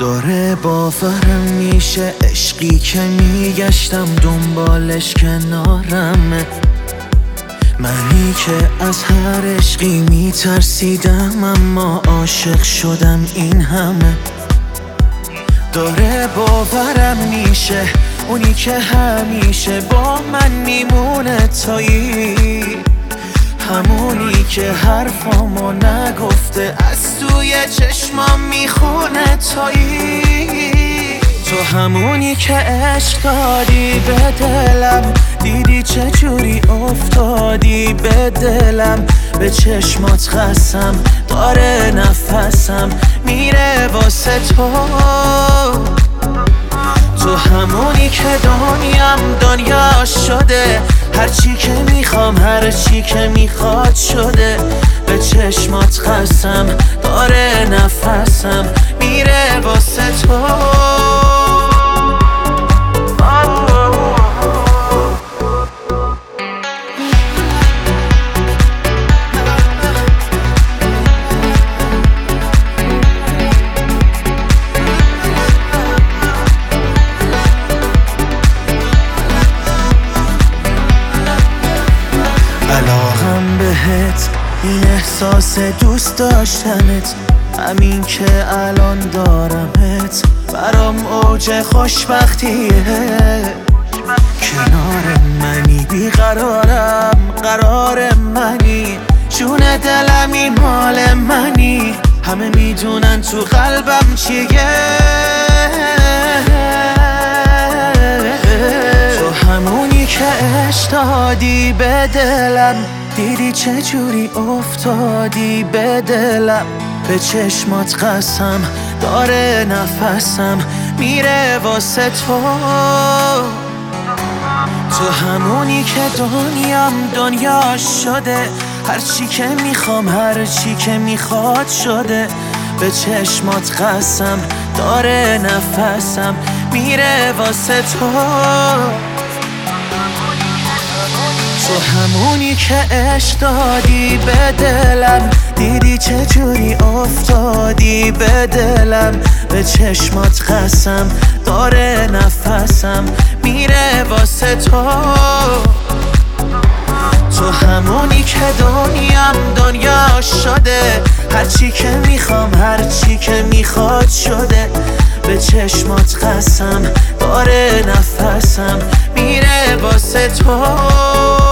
داره باورم میشه عشقی که میگشتم دنبالش کنارمه. منی که از هر عشقی میترسیدم اما عاشق شدم این همه. داره باورم میشه اونی که همیشه با من میمونه تایی، همونی که حرفامو نگفته از توی چشمام میخونه تایی. تو همونی که عشق دادی به دلم، دیدی چجوری افتادی به دلم. به چشمات خستم داره نفسم میره واسه تو. تو همونی که دنیا شده، هرچی که میخوام هرچی که میخواد شده. به چشمات خستم داره نفسم میره واسه تو. علاقم بهت این احساس دوست داشتنت، همین که الان دارمت برام اوج خوشبختیه. کنار منی بیقرارم قرار منی، جون دلم این مال منی. همه میدونن تو قلبم چیه. تو همونی که عشق دادی به دلم، دیدی چجوری افتادی به دلم. به چشمات قسم داره نفسم میره واسه تو. تو همونی که دنیا شده، هرچی که میخوام هرچی که میخواد شده. به چشمات قسم داره نفسم میره واسه تو. تو همونی که عشق دادی به دلم، دیدی چجوری افتادی به دلم. به چشمات قسم داره نفسم میره واسه تو. تو همونی که دنیا شده، هرچی که میخوام هرچی که میخواد شده. به چشمات قسم داره نفسم میره واسه تو.